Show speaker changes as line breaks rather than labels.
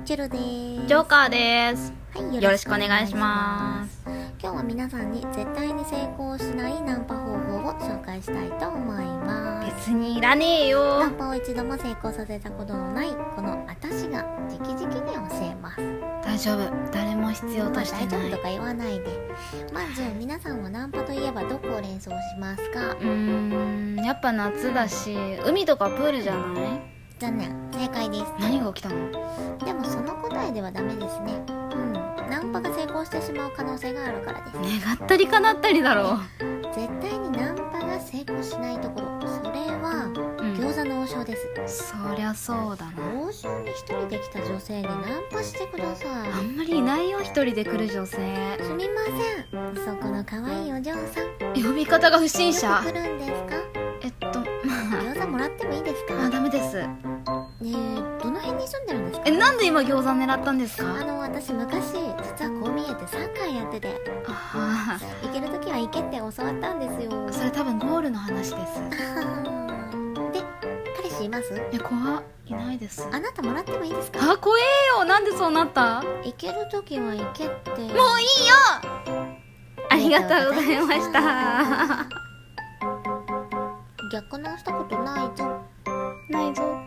チェルでーす。
ジョーカーです。
はい、
よろしくお願いします。
今日は皆さんに絶対に成功しないナンパ方法を紹介したいと思います。
別にいらねえよ。
ナンパを一度も成功させたことのないこの私が直々に教えます。
大丈夫、誰も必要としてない。
大丈夫とか言わないで。まず皆さんはナンパといえばどこを連想しますか？
やっぱ夏だし、海とかプールじゃない？
残念、正解です。
何が起きたの？
でもその答えではダメですね。ナンパが成功してしまう可能性があるからです。
願ったり叶ったりだろう。
絶対にナンパが成功しないところ、それは餃子の王将です。
そりゃそうだな。
王将に一人で来た女性にナンパしてください。
あんまりいないよ、一人で来る女性。
すみません、そこの可愛いお嬢さん、
呼び方が不審者。
来るんですか？餃子もらってもいいですか？
ダメです。
どの辺に住んでるんですか？
なんで今餃子狙ったんですか？
私昔実はこう見えてサッカーやってて、行ける時は行けって教わったんですよ。
それ多分ゴールの話です。
で、彼氏います？
怖いないです。
あなたもらってもいいですか？
怖えよ。なんでそうなった？
行ける時は行けって。もういいよ。
ありがとうございました。
逆直したことないぞ。
ないぞ。